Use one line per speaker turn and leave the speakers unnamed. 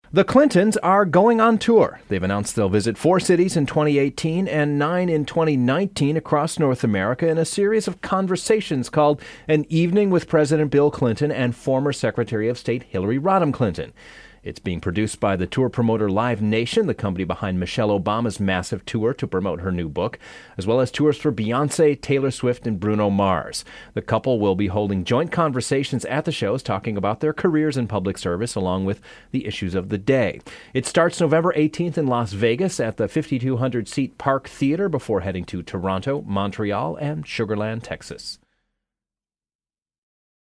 The Clintons are going on tour. They've announced they'll visit 4 cities in 2018 and 9 in 2019 across North America in a series of conversations called An Evening with President Bill Clinton and former Secretary of State Hillary Rodham Clinton. It's being produced by the tour promoter Live Nation, the company behind Michelle Obama's massive tour to promote her new book, as well as tours for Beyoncé, Taylor Swift, and Bruno Mars. The couple will be holding joint conversations at the shows, talking about their careers in public service, along with the issues of the day. It starts November 18th in Las Vegas at the 5,200-seat Park Theater before heading to Toronto, Montreal, and Sugar Land, Texas.